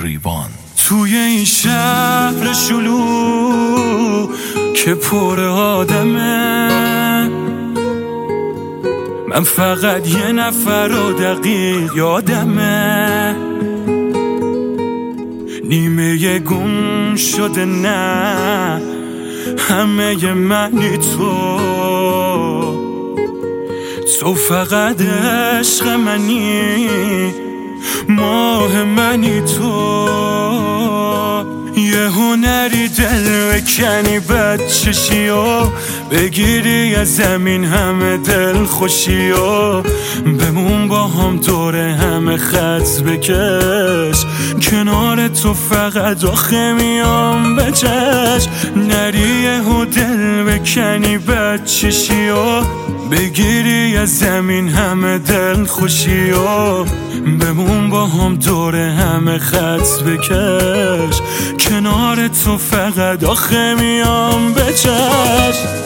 ریوان. توی این شهر شلوغ که پر آدمه، من فقط یه نفر رو دقیق یادمه، نیمه گم شده نه همه منی تو فقط عشق منی، ماه منی تو، یه هنری دل بکنی بدچشی و بگیری از زمین همه دل خوشی و بمون با هم دور همه خط بکش، کنار تو فقط آخه میام به چشم، نری یهو دل بکنی بدچشی و بگیری از زمین همه دل خوشی و بمون با هم دور همه خط بکش، کنار تو فقط آخه میام به چشم.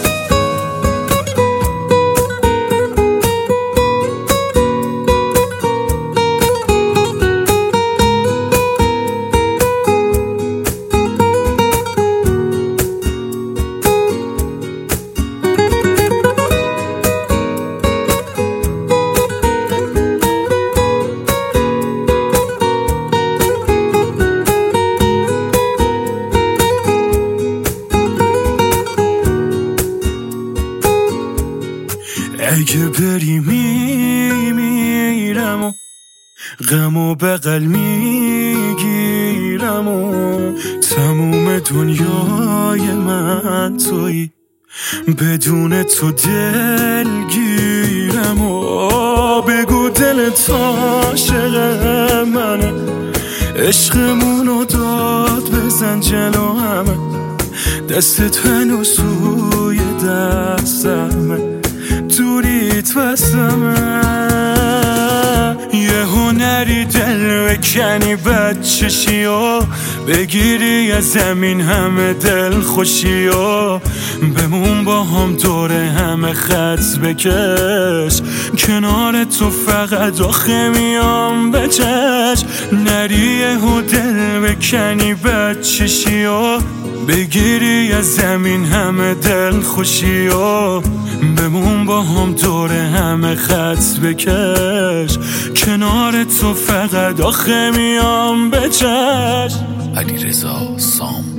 اگه بری میمیرم و غم و بغل میگیرم و تموم دنیای من تویی، بدون تو دلگیرم و بگو دلت عاشق منه، عشقمونو داد بزن جلو همه، دستت هنوز توی دستمه، دوریت واسمه، یه هنری دل بکنی بدچشی و بگیری از زمین همه دل خوشی و بمون با هم دور همه خط بکش، کنار تو فقط آخه میام به چشم، نری یهو دل بکنی بدچشی و بگیری از زمین همه دل خوشی و بمون با هم دور همه خط بکش، کنار تو فقط آخه میام به چشم. علیرضا سام.